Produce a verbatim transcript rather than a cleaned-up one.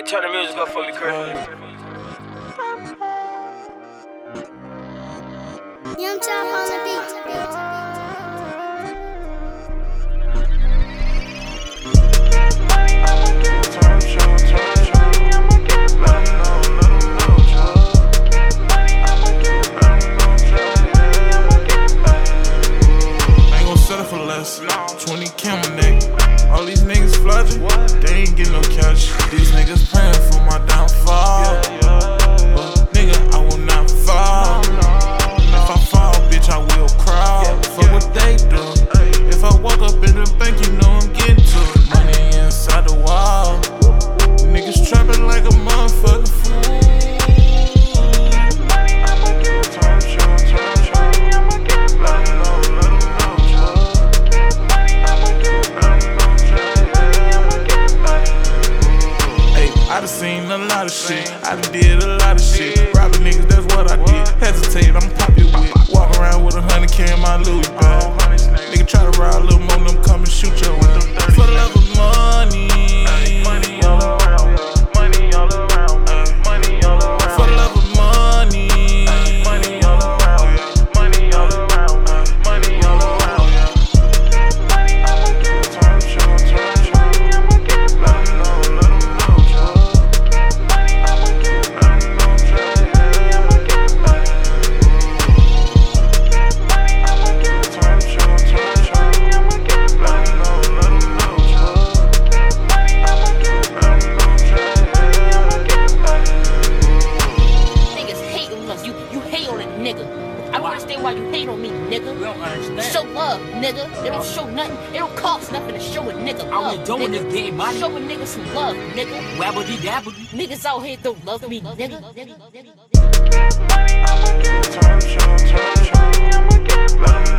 Nigga, turn the music up for me, Chris. Young Chop on the beat. twenty camel neck. All these niggas flooding, they ain't get no cash. These niggas praying for my downfall. But nigga, I will not fall. If I fall, bitch, I will crawl. For what they do. If I walk up in the bank, you know I'm getting to it. Money inside the wall. Niggas trapping like a motherfucking fool. I done seen a lot of shit, I done did a lot of shit. Robbing niggas, that's what I did. Hesitate, I'm pop your whip. Walk around with a hundred K in my Louis bag. Nigga try to ride a little more, them come and shoot you with them thirty. For the love of money. Money all around, money all around, money all around. For the love of money. Money all around, money all around, money all around. Money I'ma get, turn, turn, turn, turn. I'ma get, let 'em know, let 'em know. Nigga, I don't understand why you hate on me, nigga. We don't understand. Show love, nigga. It don't show nothing. It don't cost nothing to show a nigga love. All we doing nigga. is getting money. Show a nigga some love, nigga. Wabbity dabbity. Niggas out here don't love me, nigga. Money I'ma get, turn, turn, turn, turn. I'ma get, let 'em